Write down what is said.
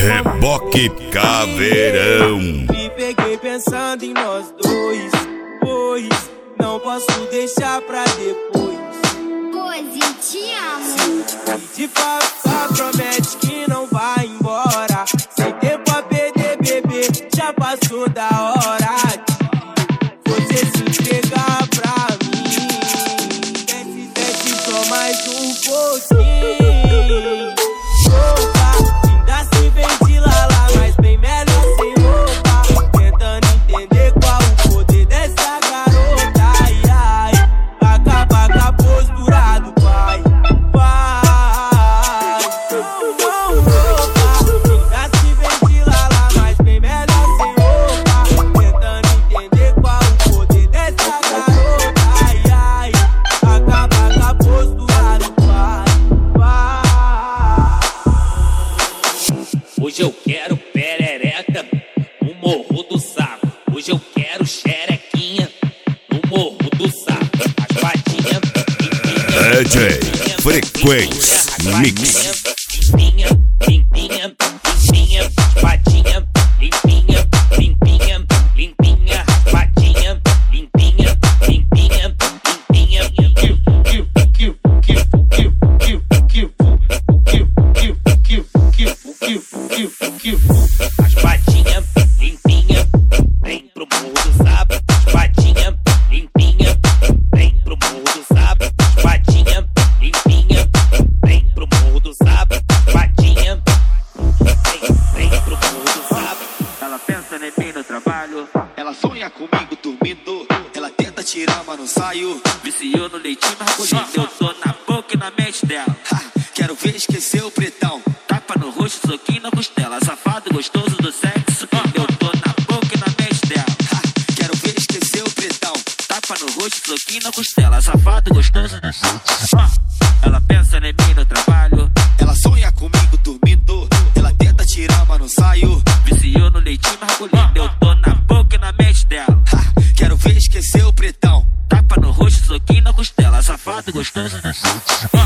Reboque Caveirão. Me peguei pensando em nós dois, pois não posso deixar pra depois. Coisinha, te amo. Se eu te pedir favor, promete que não vai embora. Sem tempo a perder, bebê, já passou da hora de você se entregar pra mim. Desce só mais um pouquinho. Opa, ainda se vem de lala, mas bem melhor sem roupa. Tentando entender qual o poder dessa garota. Ai, ai, acaba com a postura do pai. Vai, não, opa, ainda se vem de lala, mas bem melhor sem roupa. Tentando entender qual o poder dessa garota. Ai, ai, acaba com a postura do pai. Hoje eu quero perereca no Morro do Saco. Hoje eu quero xerequinha no Morro do Saco. As patinhas DJ Frequência Mix. limpinha, limpinha, limpinha, patinha, limpinha, limpinha, limpinha, patinha, limpinha, limpinha, limpinha. As patinhas limpinha, vem pro Morro do Sapo. As patinhas limpinha, vem pro Morro do Sapo. As patinhas limpinha, vem pro Morro do Sapo. As patinhas vem pro Morro do Sapo. Ela pensa em mim no trabalho, ela sonha comigo dormindo. Ela tenta tirar, mas não saio. Viciou no leitinho, mas cogindo. Eu tô na boca e na mente dela. Quero ver esquecer o pretão. Tapa no rosto, soquinho na costela. Safado gostoso do sexo. Eu tô na boca e na mente dela. Quero ver esquecer o pretão. Tapa no rosto, soquinho na costela. Safado gostoso do sexo. Ela pensa em mim no trabalho, ela sonha comigo dormindo. Ela tenta tirar, mas não saio. Viciou no leitinho, mas colhido. Eu tô na boca e na mente dela. Quero ver esquecer o pretão. Tapa no rosto, soquinho na costela. Safado gostoso do sexo.